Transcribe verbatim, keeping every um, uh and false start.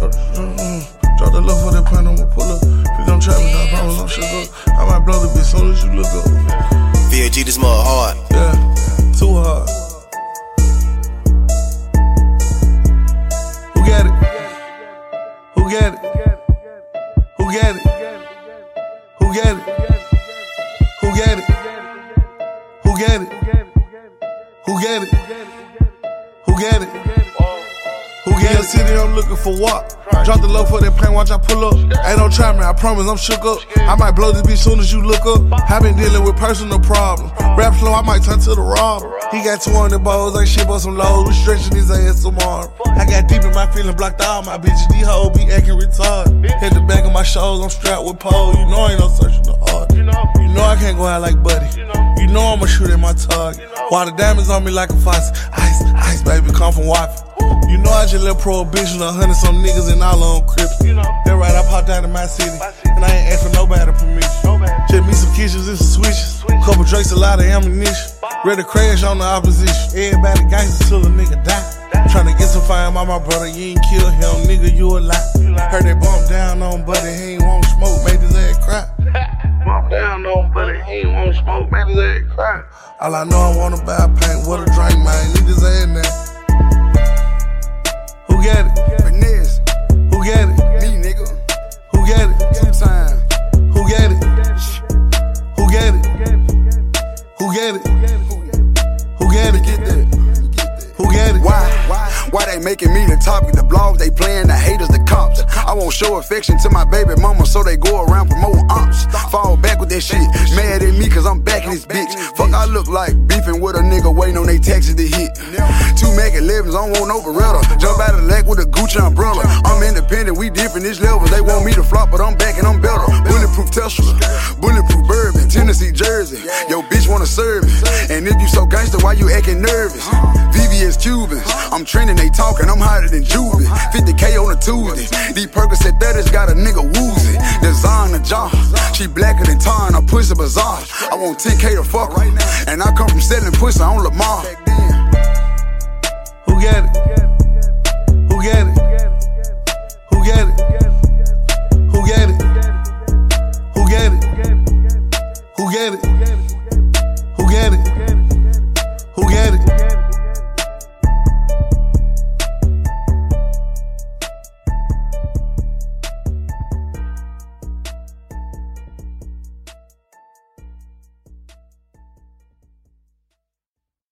Drop the love for that point, I'ma pull up. Please don't try me, I promise I'm shook up. I might blow the bitch soon as you look up. V O G, this mother hard. Yeah, too hard. Who got it? Who got it? Who got it? Who got it? Who got it? Who got it? Who got it? Who got it? Who got it? City, I'm looking for what? Drop the low for that pain, watch I pull up. Ain't no try me, I promise I'm shook up. I might blow this bitch soon as you look up. I been dealing with personal problems. Rap slow, I might turn to the robber. He got two hundred balls, like shit but some lows. We stretching his ass tomorrow. I got deep in my feeling, blocked all my bitches. These hoes be acting retarded. Hit the back of my shoulders, I'm strapped with poles. You know I ain't no searching the hard. You know I can't go out like Buddy. You know I'ma shoot at my target. While the diamonds on me like a faucet. Ice, ice, baby, come from Waffle. You know I just left prohibition, a hundred some niggas and all on Crips. That right, I popped out of my city, and I ain't asked for nobody permission. Just me some kitchens and some switches, couple drakes, a lot of ammunition. Ready to crash on the opposition. Everybody gangster till a nigga die. Tryna get some fire by my brother, you ain't kill him, nigga, you a lie. Heard they bump down on Buddy, he ain't want smoke, made his ass cry. Bump down on Buddy, he ain't want smoke, made his ass cry. All I know I wanna buy a paint, what a drink, man, need his ass now. Who got it? Finesse. Who got it? Me, nigga. Who got it? Two time. Who got it? Who got it? Who got it? Who got it? Get that. Who got it? Why? Why? Why they making me the topic? The blogs they playing, the haters, the cops. I won't show affection to my baby mama, so they go around promoting umps. Fall back with that shit. Mad at me cause I'm back in this bitch. Fuck, I look like beefing with a nigga waiting on they taxes to hit. Two Mac elevens, I don't want no Beretta. Jump out of the lake with a Gucci umbrella. I'm independent, we different, this levels. They want me to flop, but I'm back and I'm better. Bulletproof Tesla, bulletproof bourbon, Tennessee Jersey. Yo, bitch wanna serve me. And if you so gangster, why you acting nervous? V V S Cubans, I'm trending, they talking, I'm hotter than Juvie. fifty K on a Tuesday. These Percocet thirties got a nigga woozy. Design a jaw, she blacker than tar and her pussy bizarre. I want ten K to fuck right now, and I come from selling pussy on Lamar.